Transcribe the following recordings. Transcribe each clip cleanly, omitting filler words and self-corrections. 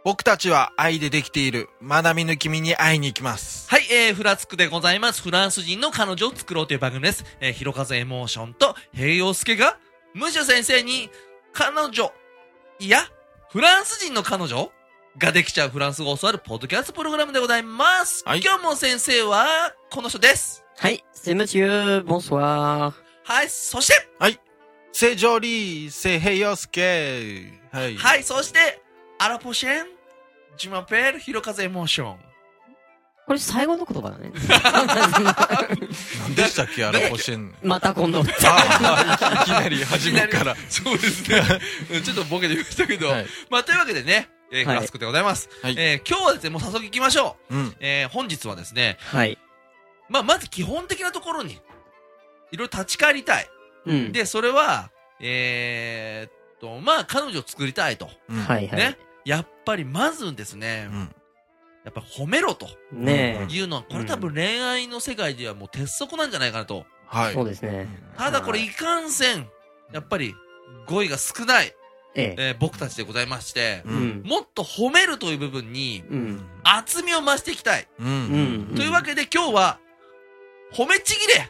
僕たちは愛でできている。まだ見ぬ君に会いに行きます。 はい、フラツクでございます。フランス人の彼女を作ろうという番組です。ひろかずエモーションと平洋介が、ムシュ先生に、彼女、いや、フランス人の彼女ができちゃうフランス語を教わるポッドキャストプログラムでございます。 はい、 今日も先生は、この人です。 はい、c'est monsieur, bonsoir。 はい、そして、 はい、c'est joli, c'est 平洋介。はい。 はい、そして、アラポシェン、ジュマペル、ひろかずエモーション。 これ最後の言葉だね。 何でしたっけ、アラポシェン。 また今度。 いきなり初めから。 そうですね。ちょっとボケてみましたけど。はい、まあ、というわけでね、フラスクでございます。はい、今日はですね、もう早速行きましょう。うん、本日はですね、 はい。 まあ、まず基本的なところに、いろいろ立ち返りたい。うん。で、それは、まあ、彼女を作りたいと。 はいはい。 ね。やっぱりまずですね、うん、やっぱ褒めろと。 ねえ。 いうのは、これ多分恋愛の世界ではもう鉄則なんじゃないかなと。 はい。そうですね。 ただこれいかんせん、やっぱり語彙が少ない、僕たちでございまして、うん、もっと褒めるという部分に、厚みを増していきたい。というわけで今日は、褒めちぎれ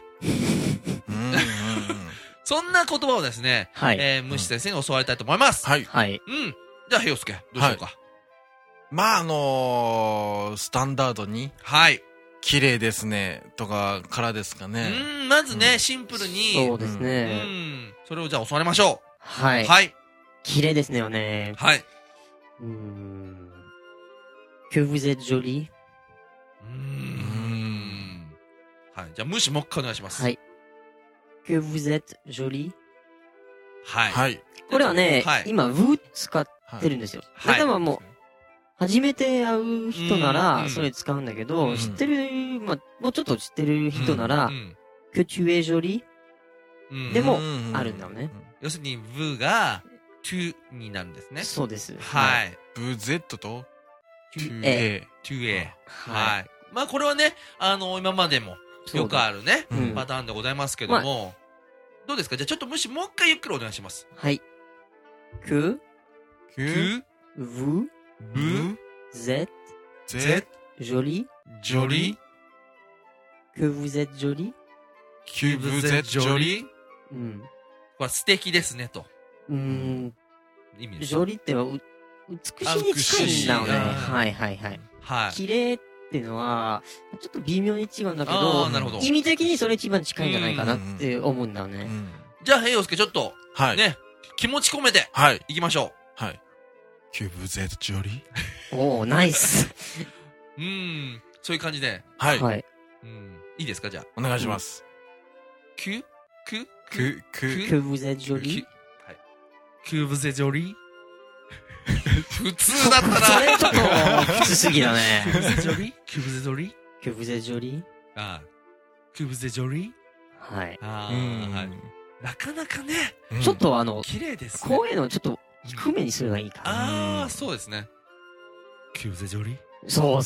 そんな言葉をですね、はい、ムシ先生に教わりたいと思います。 はい。はい。 うん。じゃあ、平洋介、どうしようか。はい、 まあ、スタンダードに。 はい。 綺麗ですね。とか、からですかね。 まずね、シンプルに。 そうですね。 それをじゃあ教わりましょう。 はい。 はい。 綺麗ですねよね。 はい。 que vous êtes jolie。 はい。じゃあ、ムシもう一回お願いします。 はい。que vous êtes jolie。 はい。 はい。 これはね、はい、今、vous 使ってるんですよ。はい。例えばもう、初めて会う人なら、それ使うんだけど、知ってる、まあ、もうちょっと知ってる人なら、que tu es jolie でも、あるんだよね。 要するに、vous が、tu になるんですね。 そうです。 はい。 vous êtes と tu es。はい。まあ、これはね、今までも、よくあるね、パターンでございますけども、どうですか？じゃあちょっともう一回ゆっくりお願いします。 はい。que vous êtes jolie jolie que vous êtes jolie que vous êtes jolie これ素敵ですねと。 意味です。ジョリっては美しいに近いんだよね。はいはいはい。はい。綺麗っていうのは、ちょっと微妙に違うんだけど、意味的にそれ一番近いんじゃないかなって思うんだよね。 じゃあ、平洋介ちょっと、ね、気持ち込めて、いきましょう。はい。que vous êtes jolie おー、ナイス。 そういう感じで。 はい。はい。 いいですか、じゃあ。 お願いします。 que vous êtes jolie はい。que vous êtes jolie 普通だったな。 それちょっと、普通すぎだね。 que vous êtes jolie que vous êtes jolie que vous êtes jolie ああ。que vous êtes jolie はい。 ああ、はい。なかなかね。 ちょっと綺麗ですね。 こういうのちょっと、低めにすればいいかな。ああ、そうですね。que vous êtes jolie そう。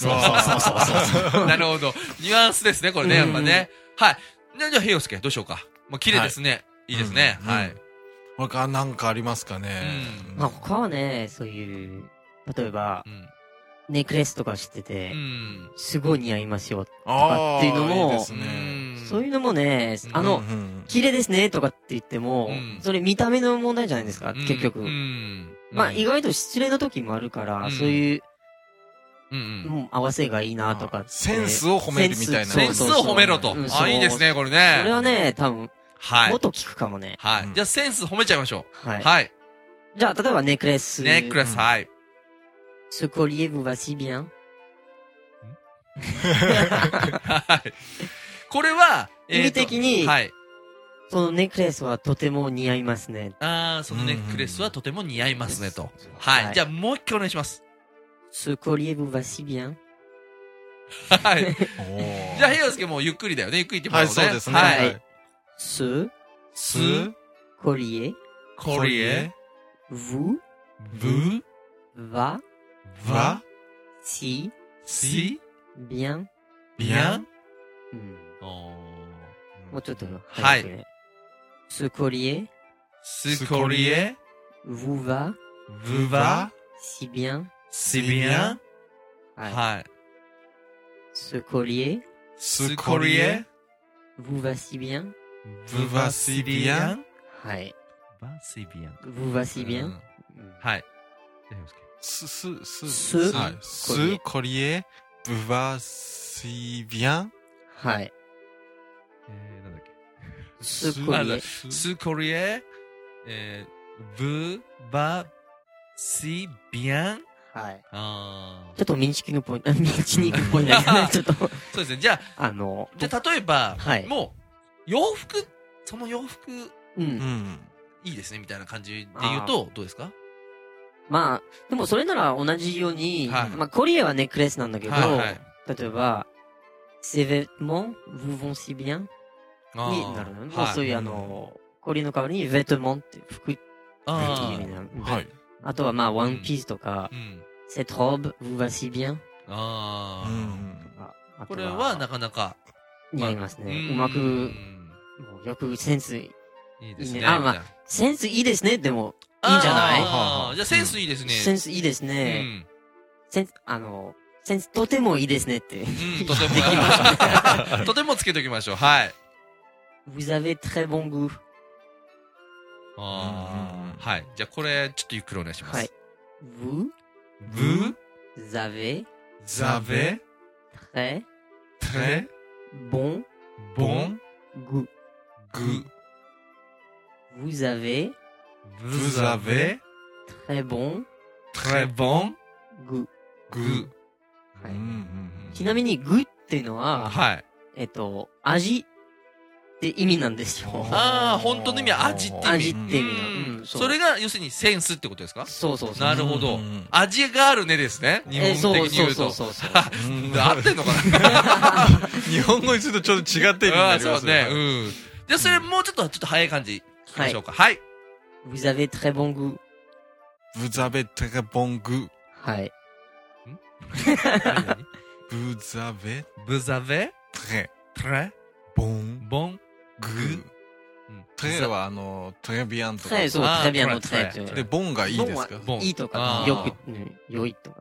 なるほど。ニュアンスですね、これね、やっぱね。はい。じゃあ、平洋介、どうしようか。まあ、綺麗ですね。いいですね。はい。 他なんかありますかね。 まあ、他はね、そういう、例えば、ネックレスとか知ってて、すごい似合いますよ、とかっていうのも、そういうのもね、綺麗ですね、とかって言っても、それ見た目の問題じゃないですか、結局。まあ、意外と失礼な時もあるから、そういう、合わせがいいなとか。 センスを褒めるみたいな。 センスを褒めろと。あ、いいですね、これね。 これはね、多分、 はい。 もっと聞くかもね。 はい。じゃあセンス褒めちゃいましょう。 はい。 はい。 じゃあ、例えばネックレス。 ネックレス、はい。 ce collier vous va si bien はい。これは、 意味的に、 はい。 そのネックレスはとても似合いますね。 ああ、そのネックレスはとても似合いますねと。はい。じゃあもう一回お願いします。 ce collier vous va si bien はい。じゃあ、平洋介もゆっくりだよね。ゆっくり言ってもらおうね。 はい、そうですね。 はい。ce collier vous va si bien もうちょっと早くね。ce collier vous va si bien si bien. はい。 はい。 ce collier ce collier vous va si bien. vous va si bien. はい。 va si bien. vous va si bien. はい。 ce collier vous va si bien. はい。 なんだっけ。 ce collier. ce collier, vous va si bien. はい。 あちょっと身につきにくいポイントですね。ちょっと。 そうですね。じゃあ、例えば、もう、その洋服、いいですね、みたいな感じで言うと、どうですか？ まあ、でもそれなら同じように、まあ、コリエはネックレスなんだけど、例えば、ces vêtements vous vont si bien になるの。もうそういうコリエの代わりに、vêtementsって服っていう意味なの。はい。あとはまあ、ワンピースとか、cette robe vous va si bien。 これはなかなか似合いますね。うまく、よくセンスいいですね。 まあ、センスいいですね、でも、いいんじゃない？ じゃあセンスいいですね。 センスいいですね。センスとてもいいですねって。 とても。とてもつけておきましょう。はい。 vous avez très bon goût。 はい。じゃあこれ、ちょっとゆっくりお願いします。はい。 vous avez très bon goût。vous avez très bon goût。ちなみに、グっていうのは、味って意味なんですよ。 本当の意味は味って意味。 味って意味それが、要するにセンスってことですか？ そう。 なるほど。味があるねですね。日本的に言うと。そう。合ってんのかな？ 日本語にするとちょっと違って意味になりますね。 じゃあそれもうちょっと早い感じ聞きましょうか。はい。 vous avez très bon goût。 vous avez très bon goût。 はい。 vous avez très bon goût。 trèsはtrès bienとか。 そう、très bienのtrès。 で、bonがいいですか？ いいとか、よく、良いとか。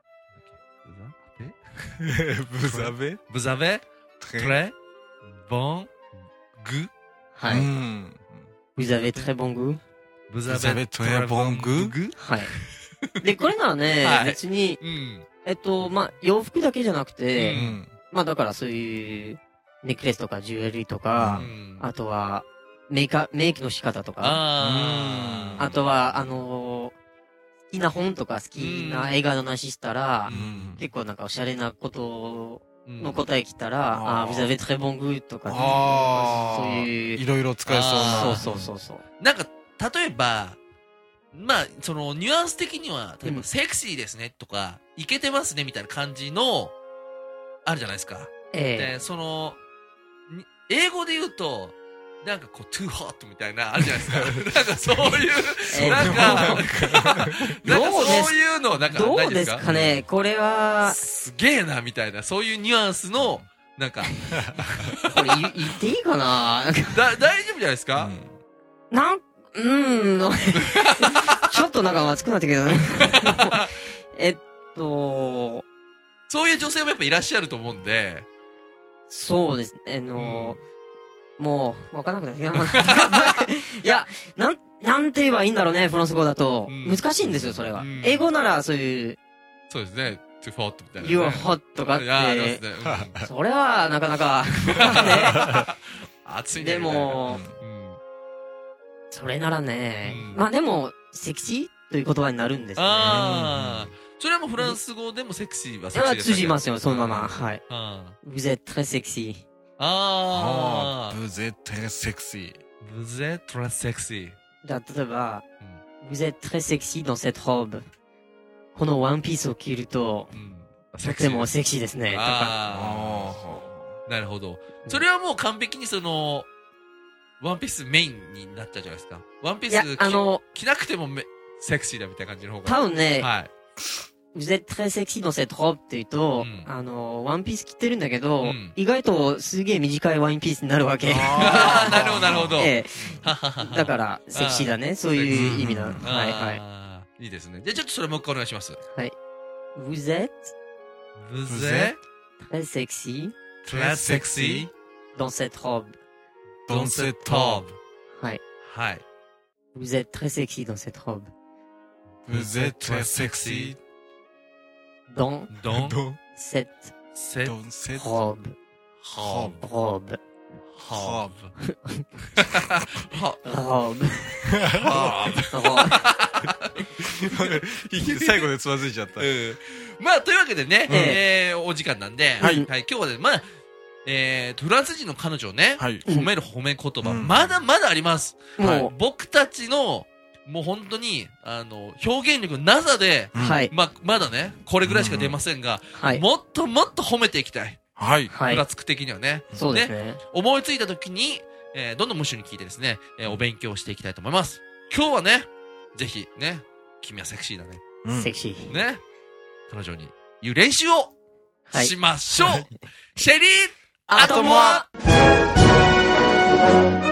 vous avez très bon goût。 はい。vous avez très bon goût。 vous avez très bon goût。 はい。で、これならね、別に、まあ、洋服だけじゃなくて、まあ、だからそういう、ネックレスとかジュエリーとか、あとは、メイクの仕方とか、あとは、好きな本とか好きな映画の話したら、結構なんかおしゃれなことの答え来たら、vous avez très bon goût とか、そういう。 いろいろ使えそうな。そう。 なんか、例えば、まあ、その、ニュアンス的には、例えば、セクシーですねとか、イケてますねみたいな感じの、あるじゃないですか。で、その、英語で言うと、なんかこう、too hot みたいな、あるじゃないですか。なんかそういう、なんかそういうの、なんか、 どうですかね、これは。 すげえな、みたいな、そういうニュアンスの、なんか。 これ言っていいかな大丈夫じゃないですか？ ちょっとなんか熱くなってきたね。 そういう女性もやっぱいらっしゃると思うんで。 そうですね。もう、わからなくなってきた。いや、なんて言えばいいんだろうね、フランス語だと。難しいんですよ、それは。英語ならそういう。 そうですね。too hot みたいな。 you're hot とかって。それは、なかなか。 熱いね。 でも、それならね、まあでも、セクシーという言葉になるんですね。 それはもうフランス語でもセクシーはセクシーですか？ 通じますよ、そのまま。はい。vous êtes très sexy。 vous êtes très sexy。 vous êtes très sexy。 じゃあ、例えば、vous êtes très sexy dans cette robe。このワンピースを着ると、とてもセクシーですね。とか。 なるほど。それはもう完璧にその、ワンピースメインになっちゃうじゃないですか。ワンピース着なくてもセクシーだみたいな感じの方が。 多分ね、vous êtes très sexy dans cette robe って言うと、ワンピース着てるんだけど、意外とすげえ短いワンピースになるわけ。 なるほど、なるほど。 だから、セクシーだね。そういう意味だ。はい。 いいですね。じゃあちょっとそれもう一回お願いします。 はい。 Vous êtes très sexy très sexy dans cette robe. dans cette robe. はい。 はい。 Vous êtes très sexy dans cette robe. Vous êtes très sexy dans cette robe. robe. 最後でつまずいちゃった。 まあ、というわけでね、お時間なんで、はい、今日はね、まあ、フランス人の彼女をね、褒める褒め言葉、まだまだあります。僕たちの、もう本当に、表現力なさで、まだね、これぐらいしか出ませんが、もっともっと褒めていきたい。 はい。 ふらつく的にはね。 そうですね。 思いついた時に、どんどん無視に聞いてですね、お勉強していきたいと思います。今日はね、ぜひね、君はセクシーだね。 セクシー。 ね。彼女に言う練習をしましょう。シェリー、 アトモア